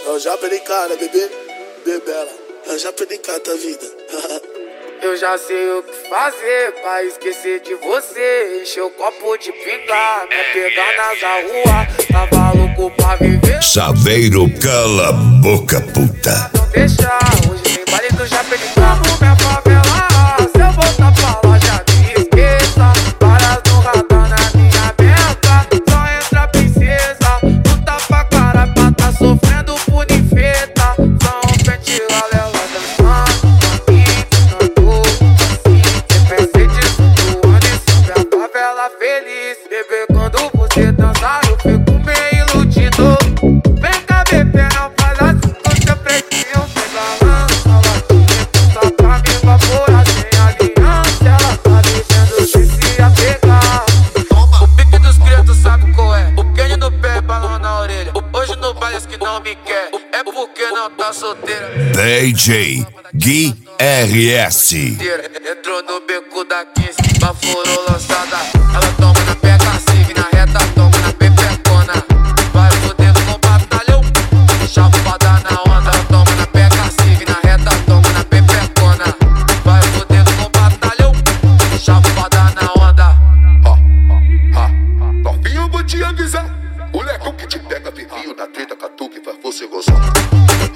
Eu já perdi cara, bebê, bebela. Eu já perdi cara da vida. Eu já sei o que fazer pra esquecer de você. Encher o copo de pingar, me pegar nas rua. Tava louco pra viver. Chaveiro, cala a boca, puta. Não deixa, hoje tem baile do já perdi carro, minha favela. Se eu voltar pra lá, já me esqueça. Varas no radar na minha meta. Só entra princesa, luta pra cara pra tá sofrendo por infeta. Só um pente lá, ela dançando. Feliz, bebê, quando você dançar eu fico meio iludido. Vem cá, bebê, não faz assim com seu pretinho. Pega lança, latinha, só pra me evaporar sem aliança. Ela tá deixando se apegar. O pique dos criados sabe qual é. O Kenny no pé, balão na orelha. Hoje no baile que não me quer, é porque não tá solteira. DJ Gui RS. Entrou no beco da 15, baforou lançada. Ela toma na pega cive, na reta toma na pepecona. Vai fodendo com batalhão, chapada na onda. Ela toma na pega cive, na reta toma na pepecona. Vai fodendo com batalhão, chapada na onda. Novinho, eu vou te avisar. Molecão que te pega, vivinho na treta, catuque, faz você gozar.